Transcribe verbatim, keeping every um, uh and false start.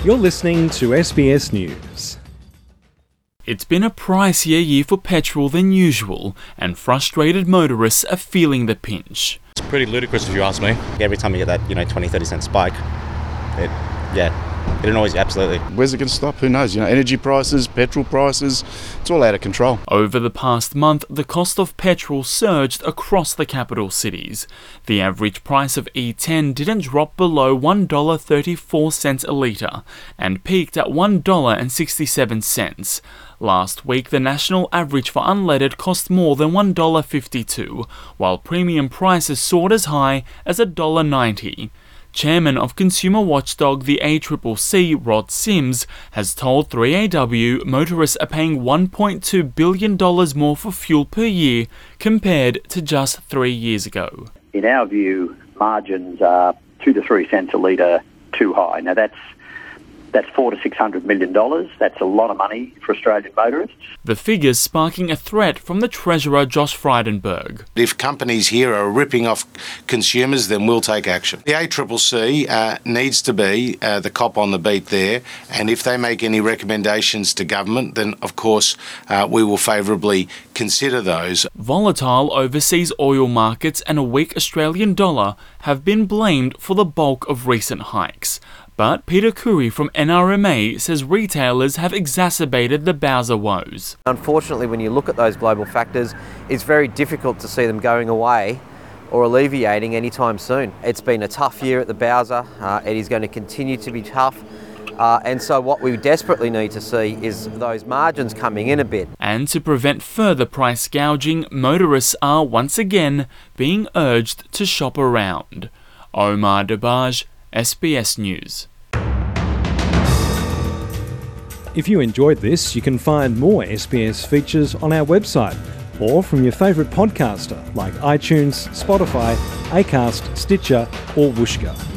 You're listening to S B S News. It's been a pricier year for petrol than usual, and frustrated motorists are feeling the pinch. It's pretty ludicrous if you ask me. Every time you get that, you know, twenty, thirty cent spike, it, yeah, it didn't always, absolutely. Where's it going to stop? Who knows? You know, energy prices, petrol prices, it's all out of control. Over the past month, the cost of petrol surged across the capital cities. The average price of E ten didn't drop below one dollar thirty-four a litre and peaked at one dollar sixty-seven cents. Last week, the national average for unleaded cost more than one dollar fifty-two, while premium prices soared as high as one dollar ninety. Chairman of consumer watchdog the A C C C, Rod Sims, has told three A W motorists are paying one point two billion dollars more for fuel per year compared to just three years ago. In our view, margins are two to three cents a litre too high. Now that's That's four to six hundred million dollars. That's a lot of money for Australian motorists. The figures sparking a threat from the Treasurer Josh Frydenberg. If companies here are ripping off consumers, then we'll take action. The A C C C uh, needs to be uh, the cop on the beat there, and if they make any recommendations to government, then of course uh, we will favourably consider those. Volatile overseas oil markets and a weak Australian dollar have been blamed for the bulk of recent hikes. But Peter Curry from N R M A says retailers have exacerbated the Bowser woes. Unfortunately, when you look at those global factors, it's very difficult to see them going away or alleviating anytime soon. It's been a tough year at the Bowser. Uh, it is going to continue to be tough. Uh, and so what we desperately need to see is those margins coming in a bit. And to prevent further price gouging, motorists are once again being urged to shop around. Omar Dabaj, S B S News. If you enjoyed this, you can find more S B S features on our website or from your favourite podcaster like iTunes, Spotify, Acast, Stitcher or Whooshkaa.